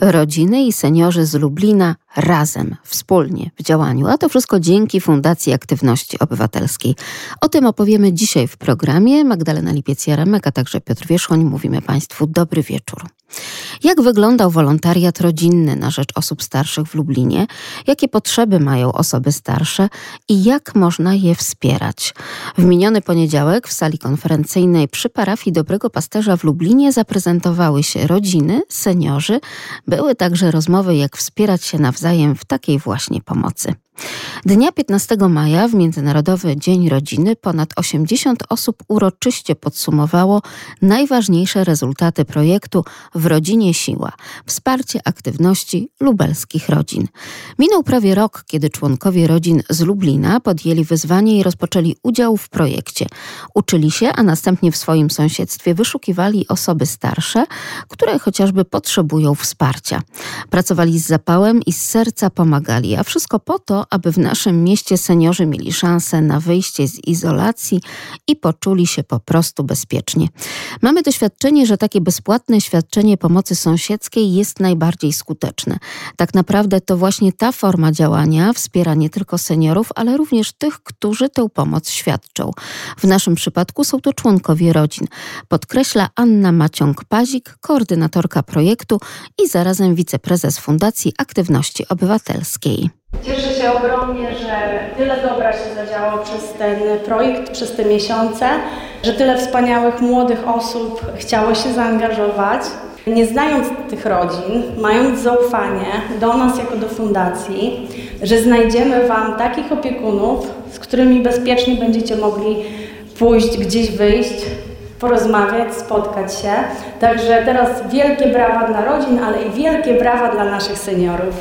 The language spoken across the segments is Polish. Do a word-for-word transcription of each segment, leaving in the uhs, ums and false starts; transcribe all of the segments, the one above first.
Rodziny i seniorzy z Lublina razem, wspólnie, w działaniu. A to wszystko dzięki Fundacji Aktywności Obywatelskiej. O tym opowiemy dzisiaj w programie. Magdalena Lipiec-Jaremek, a także Piotr Wierzchoń. Mówimy Państwu dobry wieczór. Jak wyglądał wolontariat rodzinny na rzecz osób starszych w Lublinie? Jakie potrzeby mają osoby starsze i jak można je wspierać? W miniony poniedziałek w sali konferencyjnej przy parafii Dobrego Pasterza w Lublinie zaprezentowały się rodziny, seniorzy. Były także rozmowy, jak wspierać się nawzajem w takiej właśnie pomocy. Dnia piętnastego maja w Międzynarodowy Dzień Rodziny ponad osiemdziesiąt osób uroczyście podsumowało najważniejsze rezultaty projektu W rodzinie siła – wsparcie aktywności lubelskich rodzin. Minął prawie rok, kiedy członkowie rodzin z Lublina podjęli wyzwanie i rozpoczęli udział w projekcie. Uczyli się, a następnie w swoim sąsiedztwie wyszukiwali osoby starsze, które chociażby potrzebują wsparcia. Pracowali z zapałem i z serca pomagali, a wszystko po to, aby w naszym mieście seniorzy mieli szansę na wyjście z izolacji i poczuli się po prostu bezpiecznie. Mamy doświadczenie, że takie bezpłatne świadczenie pomocy sąsiedzkiej jest najbardziej skuteczne. Tak naprawdę to właśnie ta forma działania wspiera nie tylko seniorów, ale również tych, którzy tę pomoc świadczą. W naszym przypadku są to członkowie rodzin. Podkreśla Anna Maciąg-Pazik, koordynatorka projektu i zarazem wiceprezes Fundacji Aktywności Obywatelskiej. Cieszę się ogromnie, że tyle dobra się zadziało przez ten projekt, przez te miesiące, że tyle wspaniałych młodych osób chciało się zaangażować. Nie znając tych rodzin, mając zaufanie do nas jako do fundacji, że znajdziemy Wam takich opiekunów, z którymi bezpiecznie będziecie mogli pójść, gdzieś wyjść, porozmawiać, spotkać się. Także teraz wielkie brawa dla rodzin, ale i wielkie brawa dla naszych seniorów.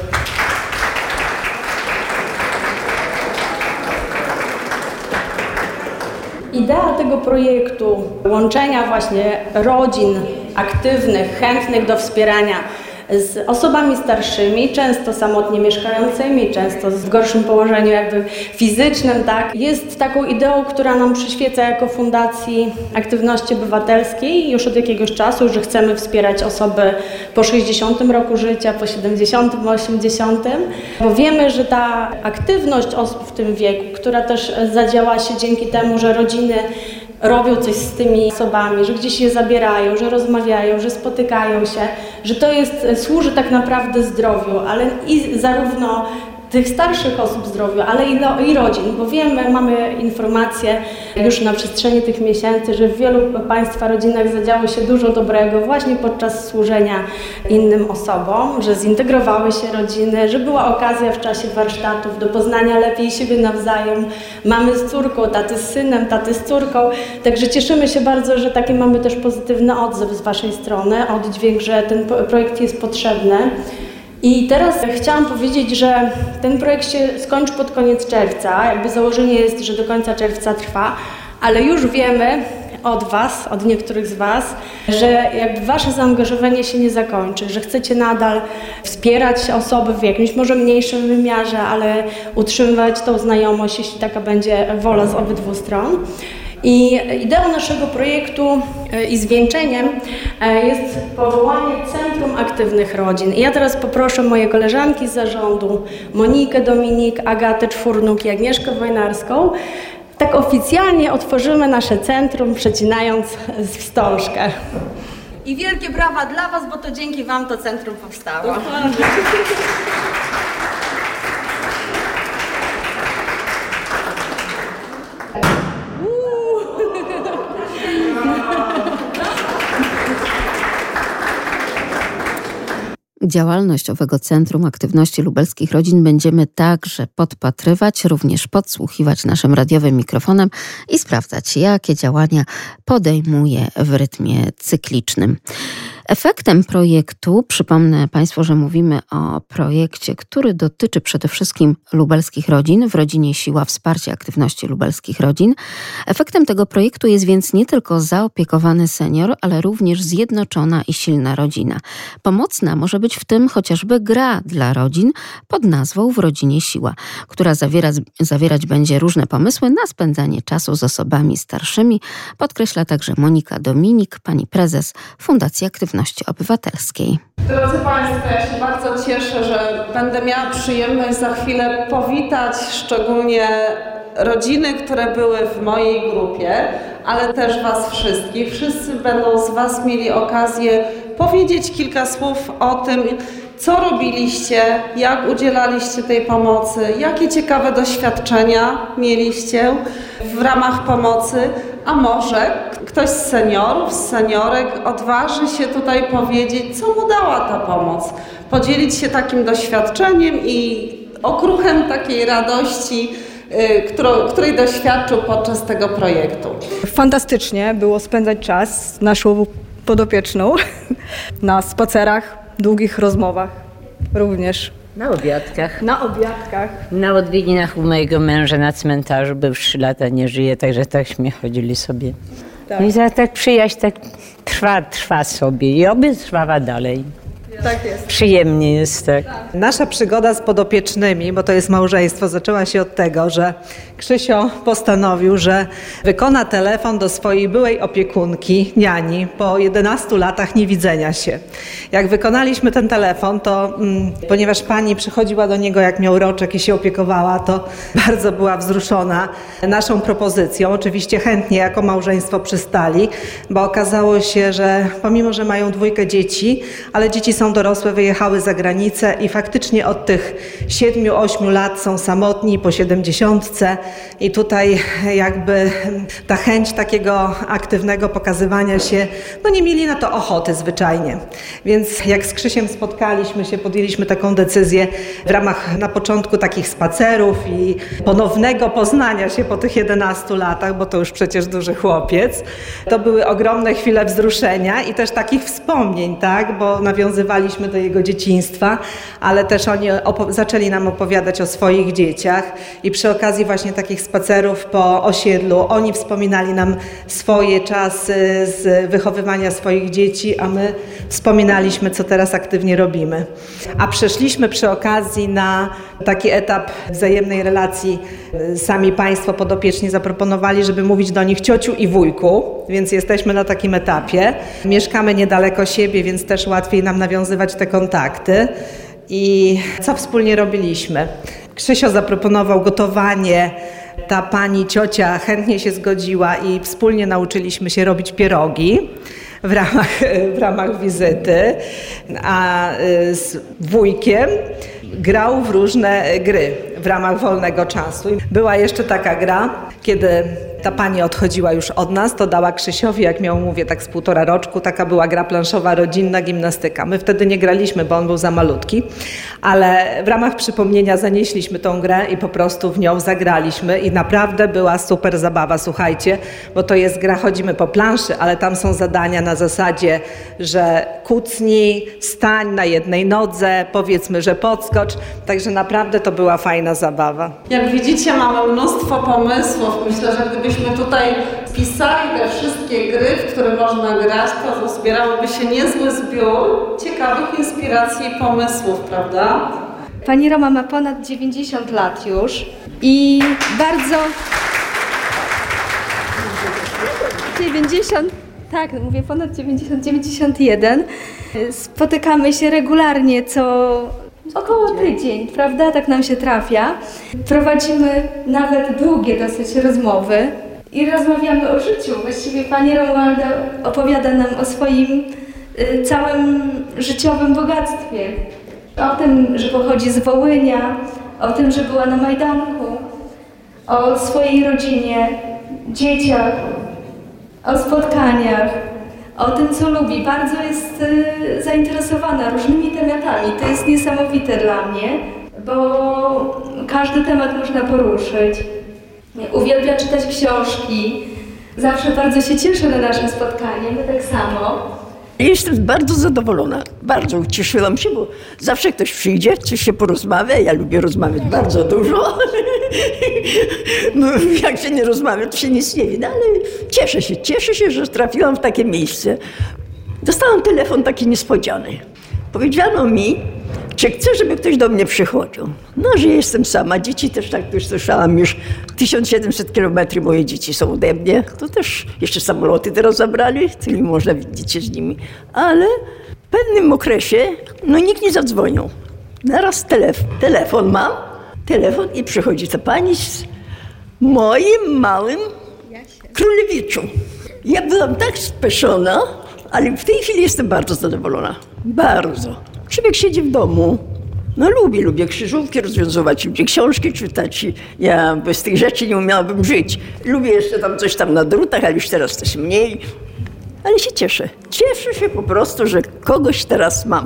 Idea tego projektu, łączenia właśnie rodzin aktywnych, chętnych do wspierania z osobami starszymi, często samotnie mieszkającymi, często w gorszym położeniu jakby fizycznym, tak, jest taką ideą, która nam przyświeca jako Fundacji Aktywności Obywatelskiej już od jakiegoś czasu, że chcemy wspierać osoby po sześćdziesiątym roku życia, po siedemdziesiątym, osiemdziesiątym, bo wiemy, że ta aktywność osób w tym wieku, która też zadziała się dzięki temu, że rodziny robią coś z tymi osobami, że gdzieś je zabierają, że rozmawiają, że spotykają się, że to jest, służy tak naprawdę zdrowiu, ale i zarówno tych starszych osób zdrowiu, ale i, no, i rodzin, bo wiemy, mamy informacje już na przestrzeni tych miesięcy, że w wielu Państwa rodzinach zadziało się dużo dobrego właśnie podczas służenia innym osobom, że zintegrowały się rodziny, że była okazja w czasie warsztatów do poznania lepiej siebie nawzajem. Mamy z córką, taty z synem, taty z córką, także cieszymy się bardzo, że taki mamy też pozytywny odzew z Waszej strony, oddźwięk, że ten projekt jest potrzebny. I teraz chciałam powiedzieć, że ten projekt się skończy pod koniec czerwca. Jakby założenie jest, że do końca czerwca trwa, ale już wiemy od Was, od niektórych z Was, że jakby Wasze zaangażowanie się nie zakończy, że chcecie nadal wspierać osoby w jakimś może mniejszym wymiarze, ale utrzymywać tą znajomość, jeśli taka będzie wola z obydwu stron. I ideą naszego projektu i zwieńczeniem jest powołanie Centrum Aktywnych Rodzin. I ja teraz poproszę moje koleżanki z zarządu, Monikę Dominik, Agatę Czwórnuk i Agnieszkę Wojnarską. Tak oficjalnie otworzymy nasze centrum, przecinając wstążkę. I wielkie brawa dla Was, bo to dzięki Wam to centrum powstało. Działalność owego Centrum Aktywności Lubelskich Rodzin będziemy także podpatrywać, również podsłuchiwać naszym radiowym mikrofonem i sprawdzać, jakie działania podejmuje w rytmie cyklicznym. Efektem projektu, przypomnę Państwu, że mówimy o projekcie, który dotyczy przede wszystkim lubelskich rodzin, w rodzinie siła wsparcia aktywności lubelskich rodzin. Efektem tego projektu jest więc nie tylko zaopiekowany senior, ale również zjednoczona i silna rodzina. Pomocna może być w tym chociażby gra dla rodzin pod nazwą W rodzinie siła, która zawiera, zawierać będzie różne pomysły na spędzanie czasu z osobami starszymi, podkreśla także Monika Dominik, pani prezes Fundacji Aktywności Aktywności Obywatelskiej. Drodzy Państwo, ja się bardzo cieszę, że będę miała przyjemność za chwilę powitać szczególnie rodziny, które były w mojej grupie, ale też Was wszystkich. Wszyscy będą z Was mieli okazję powiedzieć kilka słów o tym, co robiliście, jak udzielaliście tej pomocy, jakie ciekawe doświadczenia mieliście w ramach pomocy, a może ktoś z seniorów, z seniorek odważy się tutaj powiedzieć, co mu dała ta pomoc, podzielić się takim doświadczeniem i okruchem takiej radości, Którą, której doświadczył podczas tego projektu. Fantastycznie było spędzać czas z naszą podopieczną na spacerach, długich rozmowach również. Na obiadkach. Na obiadkach. Na odwiedzinach u mojego męża na cmentarzu, bo już trzy lata nie żyje, także takśmy chodzili sobie. Tak. No i za tak przyjaźń tak trwa, trwa sobie i oby trwała dalej. Tak jest. Przyjemnie jest, tak. Nasza przygoda z podopiecznymi, bo to jest małżeństwo, zaczęła się od tego, że Krzysio postanowił, że wykona telefon do swojej byłej opiekunki, niani, po jedenastu latach niewidzenia się. Jak wykonaliśmy ten telefon, to mm, ponieważ pani przychodziła do niego, jak miał roczek i się opiekowała, to bardzo była wzruszona naszą propozycją. Oczywiście chętnie jako małżeństwo przystali, bo okazało się, że pomimo, że mają dwójkę dzieci, ale dzieci są dorosłe, wyjechały za granicę i faktycznie od tych siedmiu, ośmiu lat są samotni po siedemdziesiątce i tutaj jakby ta chęć takiego aktywnego pokazywania się, no nie mieli na to ochoty zwyczajnie. Więc jak z Krzysiem spotkaliśmy się, podjęliśmy taką decyzję w ramach na początku takich spacerów i ponownego poznania się po tych jedenastu latach, bo to już przecież duży chłopiec. To były ogromne chwile wzruszenia i też takich wspomnień, tak, bo nawiązywaliśmy do jego dzieciństwa, ale też oni zaczęli nam opowiadać o swoich dzieciach i przy okazji właśnie takich spacerów po osiedlu oni wspominali nam swoje czasy z wychowywania swoich dzieci, a my wspominaliśmy, co teraz aktywnie robimy. A przeszliśmy przy okazji na taki etap wzajemnej relacji. Sami Państwo podopieczni zaproponowali, żeby mówić do nich ciociu i wujku, więc jesteśmy na takim etapie. Mieszkamy niedaleko siebie, więc też łatwiej nam nawiązywać te kontakty. I co wspólnie robiliśmy? Krzysio zaproponował gotowanie, ta pani ciocia chętnie się zgodziła i wspólnie nauczyliśmy się robić pierogi w ramach, w ramach wizyty, a z wujkiem grał w różne gry w ramach wolnego czasu. Była jeszcze taka gra, kiedy ta pani odchodziła już od nas, to dała Krzysiowi, jak miał, mówię, tak z półtora roczku, taka była gra planszowa, rodzinna gimnastyka. My wtedy nie graliśmy, bo on był za malutki, ale w ramach przypomnienia zanieśliśmy tą grę i po prostu w nią zagraliśmy i naprawdę była super zabawa, słuchajcie, bo to jest gra, chodzimy po planszy, ale tam są zadania na zasadzie, że kucnij, stań na jednej nodze, powiedzmy, że podskocz, także naprawdę to była fajna zabawa. Jak widzicie, mamy mnóstwo pomysłów. Myślę, że gdybyśmy tutaj wpisali te wszystkie gry, w które można grać, to zbierałoby się niezły zbiór ciekawych inspiracji i pomysłów, prawda? Pani Roma ma ponad dziewięćdziesiąt lat już i bardzo... dziewięćdziesiąt, tak, mówię ponad dziewięćdziesiąt, dziewięćdziesiąt jeden. Spotykamy się regularnie co około tydzień, prawda? Tak nam się trafia. Prowadzimy nawet długie dosyć rozmowy i rozmawiamy o życiu. Właściwie pani Romualda opowiada nam o swoim y, całym życiowym bogactwie. O tym, że pochodzi z Wołynia, o tym, że była na Majdanku, o swojej rodzinie, dzieciach, o spotkaniach, o tym, co lubi. Bardzo jest y, zainteresowana różnymi tematami. To jest niesamowite dla mnie, bo każdy temat można poruszyć. Uwielbia czytać książki. Zawsze bardzo się cieszę na nasze spotkanie, my tak samo. Jestem bardzo zadowolona. Bardzo ucieszyłam się, bo zawsze ktoś przyjdzie, coś się porozmawia. Ja lubię rozmawiać bardzo dużo. No, jak się nie rozmawia, to się nic nie widać, ale cieszę się, cieszę się, że trafiłam w takie miejsce. Dostałam telefon taki niespodziany. Powiedziano mi, czy chcę, żeby ktoś do mnie przychodził. No, że jestem sama, dzieci też tak już słyszałam, już tysiąc siedemset kilometrów moje dzieci są ode mnie. To też jeszcze samoloty teraz zabrali, czyli można widzieć się z nimi. Ale w pewnym okresie, no nikt nie zadzwonił. Naraz telefon, telefon mam, telefon i przychodzi ta pani z moim małym królewiczu. Ja byłam tak spieszona, ale w tej chwili jestem bardzo zadowolona. Bardzo. Człowiek siedzi w domu. No lubię, lubię krzyżówki rozwiązywać, lubię książki czytać. Ja bez tych rzeczy nie umiałabym żyć. Lubię jeszcze tam coś tam na drutach, ale już teraz też mniej. Ale się cieszę. Cieszę się po prostu, że kogoś teraz mam.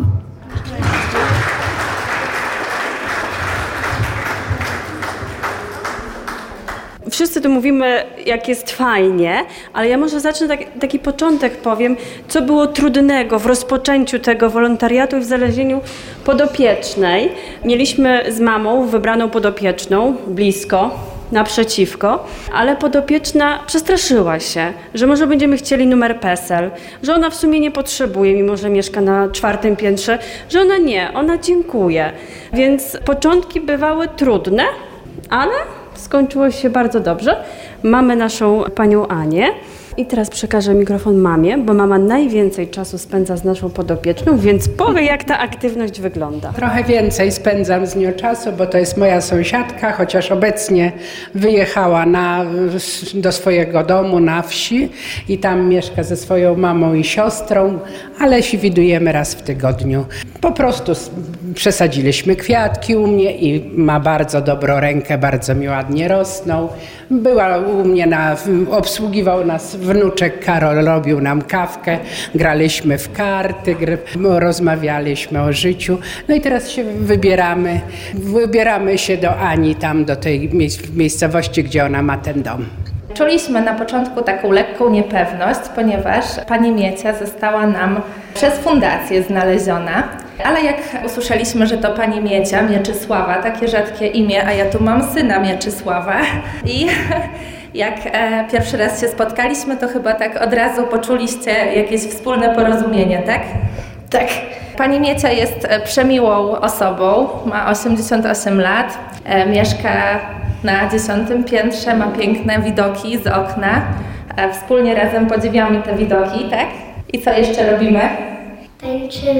Wszyscy tu mówimy, jak jest fajnie, ale ja może zacznę tak, taki początek powiem, co było trudnego w rozpoczęciu tego wolontariatu i w znalezieniu podopiecznej. Mieliśmy z mamą wybraną podopieczną, blisko, naprzeciwko, ale podopieczna przestraszyła się, że może będziemy chcieli numer PESEL, że ona w sumie nie potrzebuje, mimo że mieszka na czwartym piętrze, że ona nie, ona dziękuje. Więc początki bywały trudne, ale skończyło się bardzo dobrze. Mamy naszą panią Anię i teraz przekażę mikrofon mamie, bo mama najwięcej czasu spędza z naszą podopieczną, więc powie, jak ta aktywność wygląda. Trochę więcej spędzam z nią czasu, bo to jest moja sąsiadka, chociaż obecnie wyjechała na, do swojego domu na wsi i tam mieszka ze swoją mamą i siostrą, ale się widujemy raz w tygodniu. Po prostu przesadziliśmy kwiatki u mnie i ma bardzo dobrą rękę, bardzo mi ładnie rosną. Była u mnie, na, obsługiwał nas wnuczek Karol, robił nam kawkę, graliśmy w karty, gr, rozmawialiśmy o życiu. No i teraz się wybieramy, wybieramy się do Ani, tam do tej miejscowości, gdzie ona ma ten dom. Czuliśmy na początku taką lekką niepewność, ponieważ pani Miecia została nam przez fundację znaleziona, ale jak usłyszeliśmy, że to pani Miecia, Mieczysława, takie rzadkie imię, a ja tu mam syna Mieczysława i jak e, pierwszy raz się spotkaliśmy, to chyba tak od razu poczuliście jakieś wspólne porozumienie, tak? Tak. Pani Miecia jest przemiłą osobą, ma osiemdziesiąt osiem lat, e, mieszka na dziesiątym piętrze, ma piękne widoki z okna. E, wspólnie razem podziwiamy te widoki, tak? I co jeszcze robimy? Tańczymy.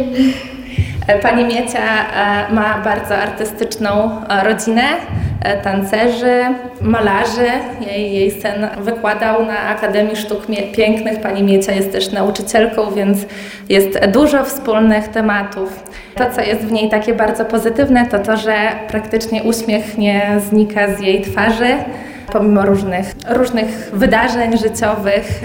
Pani Miecia ma bardzo artystyczną rodzinę, tancerzy, malarzy. Jej, jej syn wykładał na Akademii Sztuk Pięknych. Pani Miecia jest też nauczycielką, więc jest dużo wspólnych tematów. To, co jest w niej takie bardzo pozytywne, to to, że praktycznie uśmiech nie znika z jej twarzy, pomimo różnych, różnych wydarzeń życiowych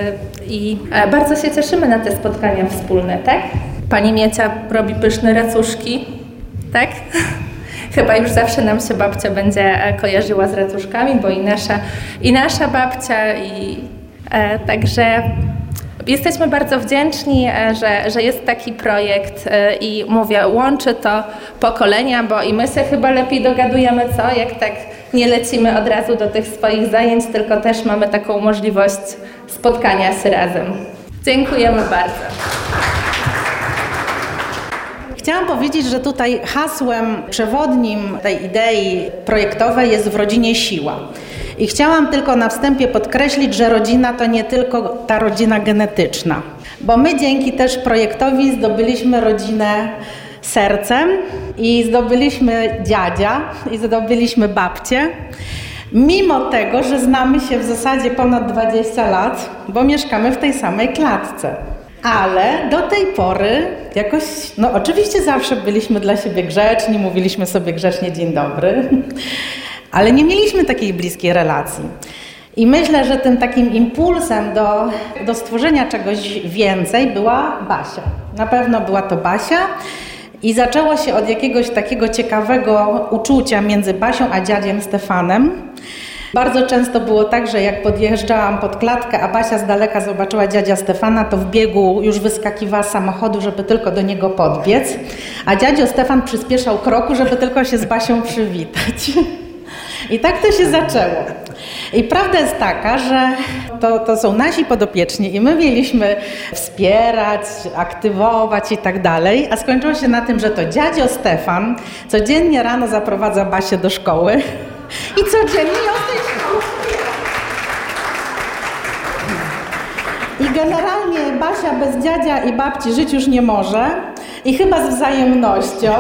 i bardzo się cieszymy na te spotkania wspólne, tak? Pani Miecia robi pyszne racuszki, tak? Chyba już zawsze nam się babcia będzie kojarzyła z racuszkami, bo i nasza, i nasza babcia, i e, także jesteśmy bardzo wdzięczni, że, że jest taki projekt e, i mówię, łączy to pokolenia, bo i my się chyba lepiej dogadujemy, co? Jak tak nie lecimy od razu do tych swoich zajęć, tylko też mamy taką możliwość spotkania się razem. Dziękujemy bardzo. Chciałam powiedzieć, że tutaj hasłem przewodnim tej idei projektowej jest w rodzinie siła. I chciałam tylko na wstępie podkreślić, że rodzina to nie tylko ta rodzina genetyczna, bo my dzięki też projektowi zdobyliśmy rodzinę sercem i zdobyliśmy dziadzia i zdobyliśmy babcię, mimo tego, że znamy się w zasadzie ponad dwadzieścia lat, bo mieszkamy w tej samej klatce. Ale do tej pory jakoś, no oczywiście zawsze byliśmy dla siebie grzeczni, mówiliśmy sobie grzecznie dzień dobry, ale nie mieliśmy takiej bliskiej relacji. I myślę, że tym takim impulsem do, do stworzenia czegoś więcej była Basia. Na pewno była to Basia i zaczęło się od jakiegoś takiego ciekawego uczucia między Basią a dziadziem Stefanem. Bardzo często było tak, że jak podjeżdżałam pod klatkę, a Basia z daleka zobaczyła dziadzia Stefana, to w biegu już wyskakiwała z samochodu, żeby tylko do niego podbiec, a dziadzio Stefan przyspieszał kroku, żeby tylko się z Basią przywitać. I tak to się zaczęło. I prawda jest taka, że to, to są nasi podopieczni i my mieliśmy wspierać, aktywować i tak dalej, a skończyło się na tym, że to dziadzio Stefan codziennie rano zaprowadza Basię do szkoły i codziennie ją z tej szkoły. I generalnie Basia bez dziadzia i babci żyć już nie może i chyba z wzajemnością.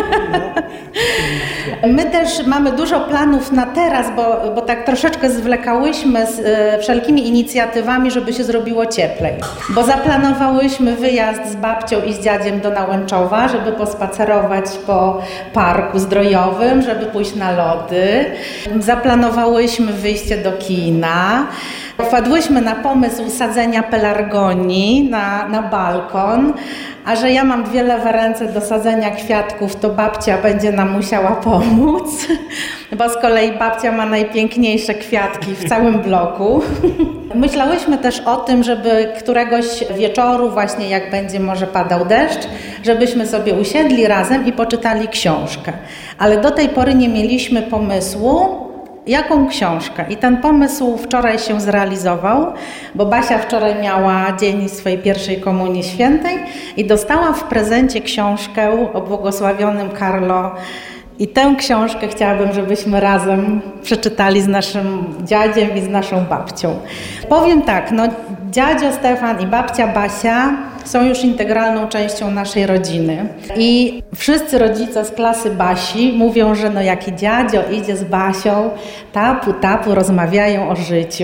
My też mamy dużo planów na teraz, bo, bo tak troszeczkę zwlekałyśmy z e, wszelkimi inicjatywami, żeby się zrobiło cieplej. Bo zaplanowałyśmy wyjazd z babcią i z dziadziem do Nałęczowa, żeby pospacerować po parku zdrojowym, żeby pójść na lody. Zaplanowałyśmy wyjście do kina. Wpadłyśmy na pomysł sadzenia pelargonii na, na balkon, a że ja mam dwie lewe ręce do sadzenia kwiatków, to babcia będzie nam musiała pomóc, bo z kolei babcia ma najpiękniejsze kwiatki w całym bloku. Myślałyśmy też o tym, żeby któregoś wieczoru, właśnie jak będzie może padał deszcz, żebyśmy sobie usiedli razem i poczytali książkę. Ale do tej pory nie mieliśmy pomysłu, jaką książkę. I ten pomysł wczoraj się zrealizował, bo Basia wczoraj miała dzień swojej pierwszej komunii świętej i dostała w prezencie książkę o błogosławionym Carlo. I tę książkę chciałabym, żebyśmy razem przeczytali z naszym dziadziem i z naszą babcią. Powiem tak, no dziadzio Stefan i babcia Basia są już integralną częścią naszej rodziny. I wszyscy rodzice z klasy Basi mówią, że no jaki dziadzio idzie z Basią, tapu, tapu rozmawiają o życiu.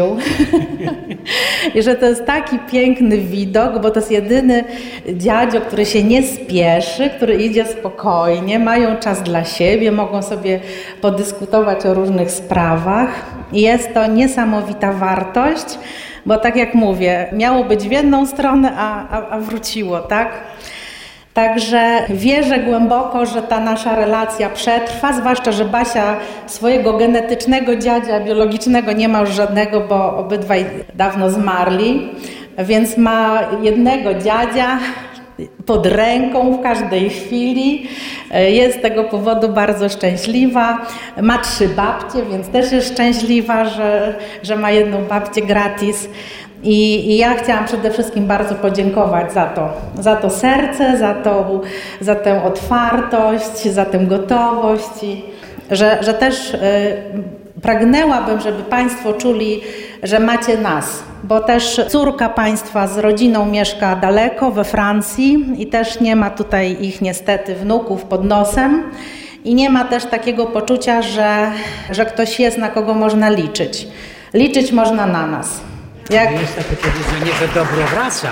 I że to jest taki piękny widok, bo to jest jedyny dziadzio, który się nie spieszy, który idzie spokojnie, mają czas dla siebie, mogą sobie podyskutować o różnych sprawach. I jest to niesamowita wartość, bo tak jak mówię, miało być w jedną stronę, a, a, a wróciło, tak? Także wierzę głęboko, że ta nasza relacja przetrwa, zwłaszcza, że Basia swojego genetycznego dziadzia biologicznego nie ma już żadnego, bo obydwaj dawno zmarli, więc ma jednego dziadzia pod ręką w każdej chwili. Jest z tego powodu bardzo szczęśliwa. Ma trzy babcie, więc też jest szczęśliwa, że, że ma jedną babcię gratis. I, I ja chciałam przede wszystkim bardzo podziękować za to, za to serce, za, to, za tę otwartość, za tę gotowość, i że, że też y, pragnęłabym, żeby Państwo czuli, że macie nas, bo też córka Państwa z rodziną mieszka daleko we Francji i też nie ma tutaj ich niestety wnuków pod nosem i nie ma też takiego poczucia, że, że ktoś jest, na kogo można liczyć. Liczyć można na nas. Jak... Jest takie powiedzenie, że dobro wraca.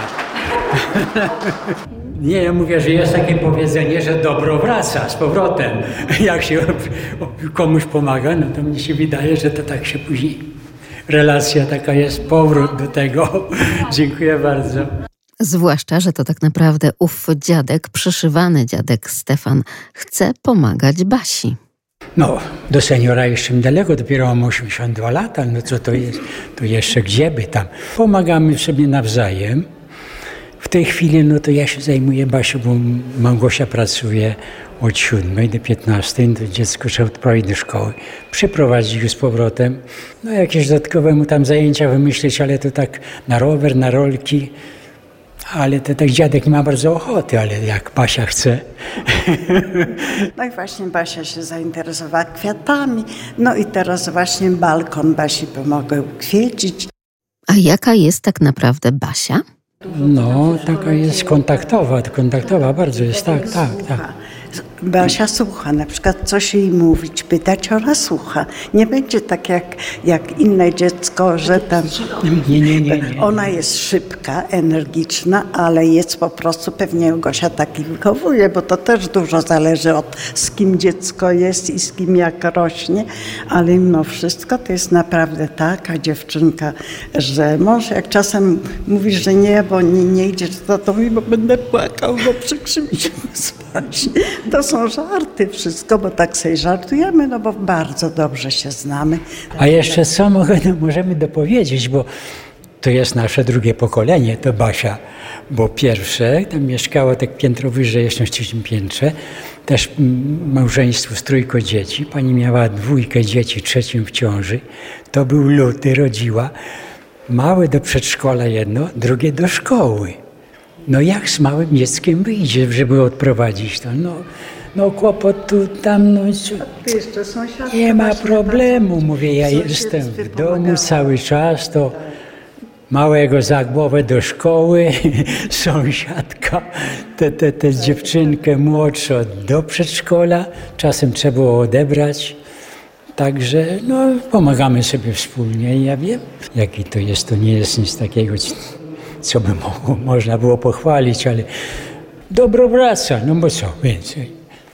Nie, ja mówię, że jest takie powiedzenie, że dobro wraca z powrotem. Jak się komuś pomaga, no to mnie się wydaje, że to tak się później relacja taka jest, powrót do tego. Dziękuję bardzo. Zwłaszcza, że to tak naprawdę ów dziadek, przyszywany dziadek Stefan, chce pomagać Basi. No, do seniora jeszcze daleko, dopiero mam osiemdziesiąt dwa lata, no co to jest, to jeszcze gdzie by tam. Pomagamy sobie nawzajem. W tej chwili, no to ja się zajmuję Basią, bo Małgosia pracuje od siódmej do piętnastej, to dziecko trzeba odprawić do szkoły, przyprowadzić go z powrotem. No jakieś dodatkowe mu tam zajęcia wymyślić, ale to tak na rower, na rolki. Ale to tak dziadek ma bardzo ochoty, ale jak Basia chce. No i właśnie Basia się zainteresowała kwiatami. No i teraz właśnie balkon Basi pomogę ukwiecić. A jaka jest tak naprawdę Basia? No, taka jest kontaktowa, kontaktowa bardzo jest, tak, tak, tak. Basia słucha, na przykład coś jej mówić, pytać, ona słucha. Nie będzie tak jak, jak inne dziecko, że tam... Nie, nie, nie, nie. Ona jest szybka, energiczna, ale jest po prostu, pewnie Gosia taki wychowuje, bo to też dużo zależy od z kim dziecko jest i z kim jak rośnie, ale mimo wszystko to jest naprawdę taka dziewczynka, że może jak czasem mówisz, że nie, bo nie, nie idziesz za to mi, bo będę płakał, bo przykrzy mi się spać. To są żarty wszystko, bo tak sobie żartujemy, no bo bardzo dobrze się znamy. A jeszcze co mogę, no możemy dopowiedzieć, bo to jest nasze drugie pokolenie, to Basia, bo pierwsze, tam mieszkało tak piętro wyżej, jeszcze w trzecim piętrze, też małżeństwo z trójką dzieci. Pani miała dwójkę dzieci, trzecim w ciąży. To był luty, rodziła. Małe do przedszkola jedno, drugie do szkoły. No jak z małym dzieckiem wyjdzie, żeby odprowadzić to? No, no kłopot tu, tam, no nie ma problemu. Mówię, ja jestem w domu cały czas, to małego za głowę do szkoły, sąsiadka, tę te, te dziewczynkę młodszą do przedszkola, czasem trzeba było odebrać. Także no, pomagamy sobie wspólnie. Ja wiem, jaki to jest, to nie jest nic takiego, co by mogło, można było pochwalić, ale dobro wraca, no bo co więcej.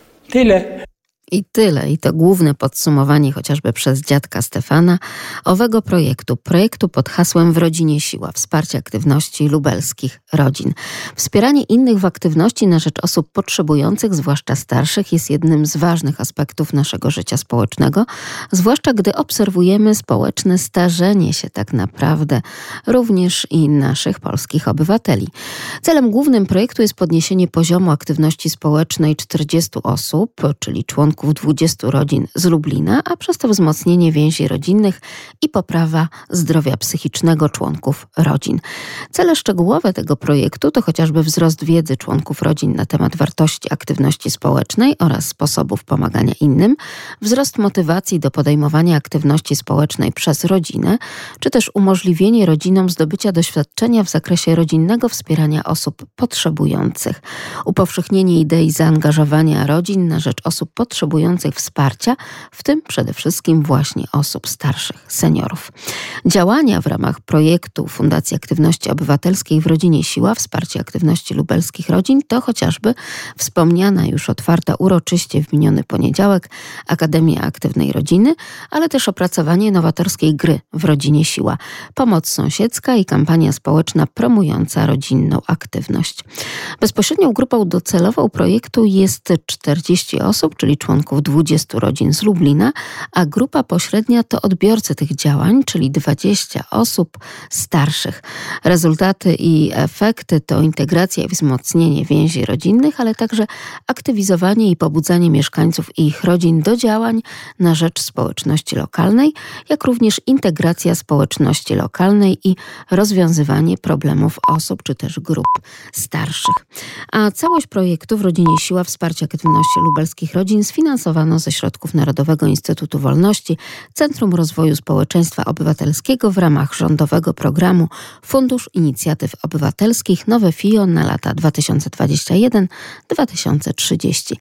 Tyle. I tyle. I to główne podsumowanie chociażby przez dziadka Stefana owego projektu. Projektu pod hasłem W rodzinie siła. Wsparcie aktywności lubelskich rodzin. Wspieranie innych w aktywności na rzecz osób potrzebujących, zwłaszcza starszych, jest jednym z ważnych aspektów naszego życia społecznego, zwłaszcza gdy obserwujemy społeczne starzenie się tak naprawdę również i naszych polskich obywateli. Celem głównym projektu jest podniesienie poziomu aktywności społecznej czterdziestu osób, czyli członków dwudziestu rodzin z Lublina, a przez to wzmocnienie więzi rodzinnych i poprawa zdrowia psychicznego członków rodzin. Cele szczegółowe tego projektu to chociażby wzrost wiedzy członków rodzin na temat wartości aktywności społecznej oraz sposobów pomagania innym, wzrost motywacji do podejmowania aktywności społecznej przez rodzinę, czy też umożliwienie rodzinom zdobycia doświadczenia w zakresie rodzinnego wspierania osób potrzebujących, upowszechnienie idei zaangażowania rodzin na rzecz osób potrzebujących wsparcia, w tym przede wszystkim właśnie osób starszych, seniorów. Działania w ramach projektu Fundacji Aktywności Obywatelskiej W rodzinie siła, wsparcie aktywności lubelskich rodzin to chociażby wspomniana już otwarta uroczyście w miniony poniedziałek Akademia Aktywnej Rodziny, ale też opracowanie nowatorskiej gry W rodzinie siła, pomoc sąsiedzka i kampania społeczna promująca rodzinną aktywność. Bezpośrednią grupą docelową projektu jest czterdzieści osób, czyli członków dwudziestu rodzin z Lublina, a grupa pośrednia to odbiorcy tych działań, czyli dwadzieścia osób starszych. Rezultaty i efekty to integracja i wzmocnienie więzi rodzinnych, ale także aktywizowanie i pobudzanie mieszkańców i ich rodzin do działań na rzecz społeczności lokalnej, jak również integracja społeczności lokalnej i rozwiązywanie problemów osób czy też grup starszych. A całość projektu W rodzinie siła, wsparcie aktywności lubelskich rodzin sfinansowano ze środków Narodowego Instytutu Wolności, Centrum Rozwoju Społeczeństwa Obywatelskiego w ramach rządowego programu Fundusz Inicjatyw Obywatelskich Nowe F I O na lata dwa tysiące dwudziesty pierwszy do dwa tysiące trzydziestego.